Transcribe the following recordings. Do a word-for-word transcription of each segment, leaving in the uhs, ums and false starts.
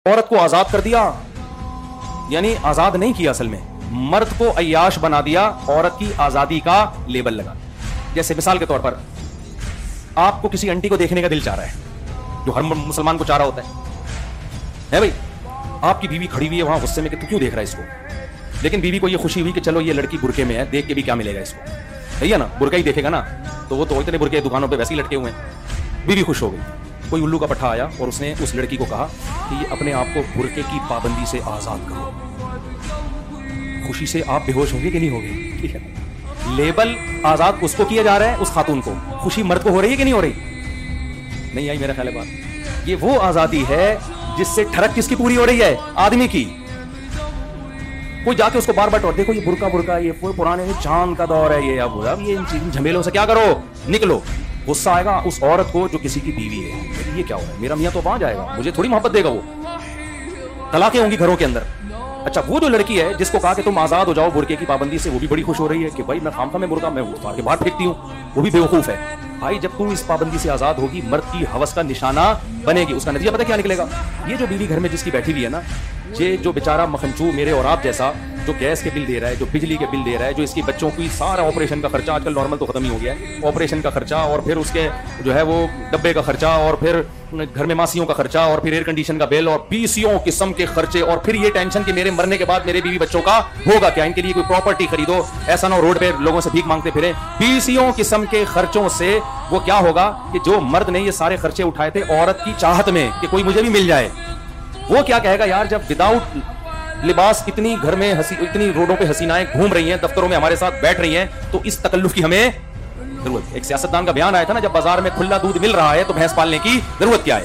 औरत को आजाद कर दिया, यानी आजाद नहीं किया, असल में मर्द को अय्याश बना दिया, औरत की आजादी का लेबल लगा। जैसे मिसाल के तौर पर आपको किसी आंटी को देखने का दिल चाह रहा है, जो हर मुसलमान को चाह रहा होता है है भाई, आपकी बीवी खड़ी हुई है वहां गुस्से में कि तू क्यों देख रहा है इसको, लेकिन बीवी को ये खुशी हुई कि चलो ये लड़की बुरके में है, देख के भी क्या मिलेगा इसको, सही है ना, बुरका ही देखेगा ना, तो वो तो इतने बुरके दुकानों पे वैसे ही लटके हुए हैं। बीवी खुश हो गई। कोई उल्लू का पट्टा आया और उसने उस लड़की को कहा कि ये अपने आप को बुरके की पाबंदी से आजाद करो। खुशी से आप बेहोश होंगे कि नहीं होंगे? ठीक है, लेबल आजाद उसको किया जा रहा है, उस खातून को। खुशी मर्द को हो रही है कि नहीं हो रही? नहीं आई मेरा ख्याल है बात। ये वो आजादी है जिससे ठरक किसकी पूरी हो रही है? आदमी की। कोई जाके उसको बार बार टोक, देखो ये बुरका बुरका, ये पुराने चांद का दौर है, ये अब अब ये इन झमेलों से क्या करो, निकलो। गुस्सा आएगा उस औरत को जो किसी की बीवी है, ये क्या हो रहा है, मेरा मियां तो वहां जाएगा, मुझे थोड़ी मोहब्बत देगा वो। तलाकें होंगी घरों के अंदर। अच्छा, वो जो लड़की है जिसको कहा कि तुम आजाद हो जाओ बुरके की पाबंदी से, वो भी बड़ी खुश हो रही है कि भाई मैं खामखा में बुरका मैं उतार के बाहर फेंकती हूँ, वो भी बेवकूफ है। भाई जब तुम इस पाबंदी से आजाद होगी, मर्द की हवस का निशाना बनेगी, उसका नतीजा पता क्या निकलेगा? ये जो बीवी घर में जिसकी बैठी हुई है ना, ये जो बेचारा मखनचू मेरे और आप जैसा, जो गैस के बिल दे रहा है, जो बिजली के बिल दे रहा है, जो इसकी बच्चों की सारा ऑपरेशन का खर्चा, आजकल नॉर्मल तो खत्म ही हो गया है, ऑपरेशन का खर्चा, और फिर उसके जो है वो डब्बे का खर्चा, और फिर घर में मासियों का खर्चा, और फिर एयर कंडीशन का बिल, और बीसियों किस्म के खर्चे, और फिर ये टेंशन कि मेरे मरने के बाद मेरे बीवी बच्चों का होगा क्या, इनके लिए कोई प्रॉपर्टी खरीदो, ऐसा ना रोड पे लोगों से भीख मांगते फिरे। बीसियों किस्म के खर्चों से वो क्या होगा कि जो मर्द ने ये सारे खर्चे उठाए थे औरत की चाहत में कि कोई मुझे भी मिल जाए, वो क्या कहेगा यार, जब विदाउट लिबास इतनी घर में हसी, इतनी रोडों पे हसीनाएं घूम रही हैं, दफ्तरों में हमारे साथ बैठ रही हैं, तो इस तकल्लुफ की हमें जरूरत है। एक सियासतदान का बयान आया था ना, जब बाजार में खुला दूध मिल रहा है तो भैंस पालने की जरूरत क्या है?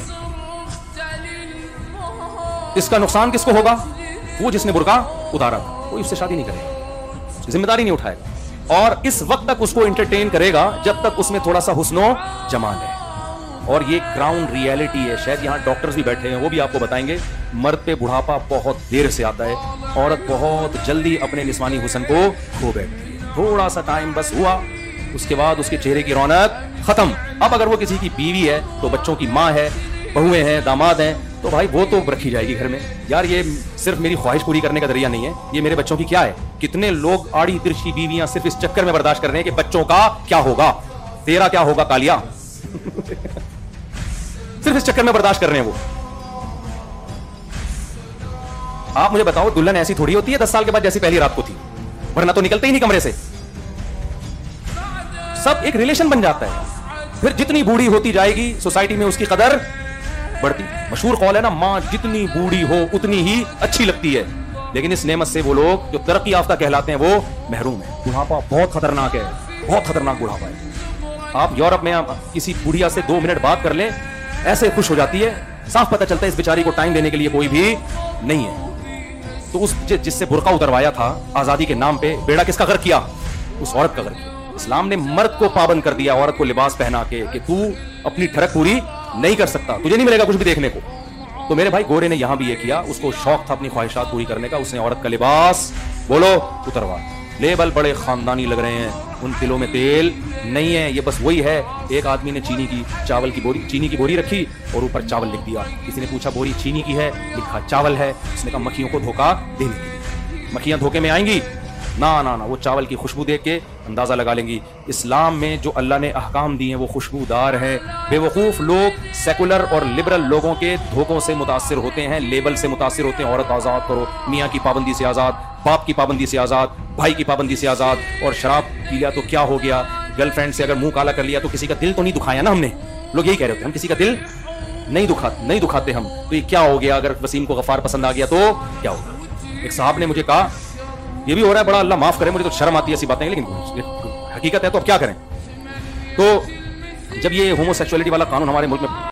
इसका नुकसान किसको होगा? वो जिसने बुर्का उतारा था, कोई उससे शादी नहीं करेगा, जिम्मेदारी नहीं उठाएगा, और इस वक्त तक उसको एंटरटेन करेगा जब तक उसमें थोड़ा सा हुस्नो जमाल है। और ये ग्राउंड रियलिटी है। शायद यहाँ डॉक्टर्स भी बैठे हैं, वो भी आपको बताएंगे, मर्द पे बुढ़ापा बहुत देर से आता है, औरत बहुत जल्दी अपने निस्वानी हुस्न को खो बैठती है। थोड़ा सा टाइम बस हुआ, उसके बाद उसके चेहरे की रौनक खत्म। अब अगर वो किसी की बीवी है, तो बच्चों की माँ है, बहुएं हैं, दामाद हैं, तो भाई वो तो रखी जाएगी घर में। यार ये सिर्फ मेरी ख्वाहिश पूरी करने का जरिया नहीं है, ये मेरे बच्चों की क्या है। कितने लोग आड़ी तिरछी बीवियां सिर्फ इस चक्कर में बर्दाश्त कर रहे हैं कि बच्चों का क्या होगा, तेरा क्या होगा कालिया। सिर्फ इस चक्कर में बर्दाश्त कर रहे हैं वो। आप मुझे बताओ, दुल्हन ऐसी थोड़ी होती है दस साल के बाद जैसी पहली रात को थी, वरना तो निकलते ही नहीं कमरे से। सब एक रिलेशन बन जाता है। फिर जितनी बूढ़ी होती जाएगी सोसाइटी में उसकी कदर बढ़ती। मशहूर कौल है ना, मां जितनी बूढ़ी हो उतनी ही अच्छी लगती है। लेकिन इस नेमत से वो लोग जो तरक्की याफ्ता कहलाते हैं वो महरूम है। बुढ़ापा बहुत खतरनाक है, बहुत खतरनाक बुढ़ापा है। आप यूरोप में आप किसी बुढ़िया से दो मिनट बात कर लें, ऐसे खुश हो जाती है, साफ पता चलता है इस बेचारी को टाइम देने के लिए कोई भी नहीं है। तो उस जिससे बुर्का उतरवाया था आजादी के नाम पे, बेड़ा किसका गर्क किया? उस औरत का गर्क किया। इस्लाम ने मर्द को पाबंद कर दिया, औरत को लिबास पहना के, कि तू अपनी ठरक पूरी नहीं कर सकता, तुझे नहीं मिलेगा कुछ भी देखने को। तो मेरे भाई गोरे ने यहां भी ये किया, उसको शौक था अपनी ख्वाहिशात पूरी करने का, उसने औरत का लिबास बोलो उतरवा। लेबल बड़े खानदानी लग रहे हैं, उन तिलों में तेल नहीं है, ये बस वही है। एक आदमी ने चीनी की चावल की बोरी चीनी की बोरी रखी और ऊपर चावल लिख दिया। किसी ने पूछा बोरी चीनी की है, लिखा चावल है। उसने कहा मक्खियों को धोखा देने के लिए। मक्खियां धोखे में आएंगी? ना ना ना, वो चावल की खुशबू देख के अंदाजा लगा लेंगी। इस्लाम में जो अल्लाह ने अहकाम दिए हैं वो खुशबूदार है। बेवकूफ़ लोग सेकुलर और लिबरल लोगों के धोखों से मुतासिर होते हैं, लेबल से मुतासिर होते हैं। औरत आज़ाद करो, मियाँ की पाबंदी से आज़ाद, बाप की पाबंदी से आज़ाद, भाई की पाबंदी से आज़ाद। और शराब पी लिया तो क्या हो गया, गर्लफ्रेंड से अगर मुंह काला कर लिया तो किसी का दिल तो नहीं दुखाया ना हमने। लोग यही कह रहे होते, हम किसी का दिल नहीं दुखा नहीं दुखाते हम, तो ये क्या हो गया, अगर वसीम को गफ्फार पसंद आ गया तो क्या होगा। एक साहब ने मुझे कहा, ये भी हो रहा है बड़ा, अल्लाह माफ करे, मुझे तो शर्म आती है ऐसी बातें, लेकिन हकीकत है तो अब क्या करें। तो जब ये होमोसेक्सुअलिटी वाला कानून हमारे मुल्क में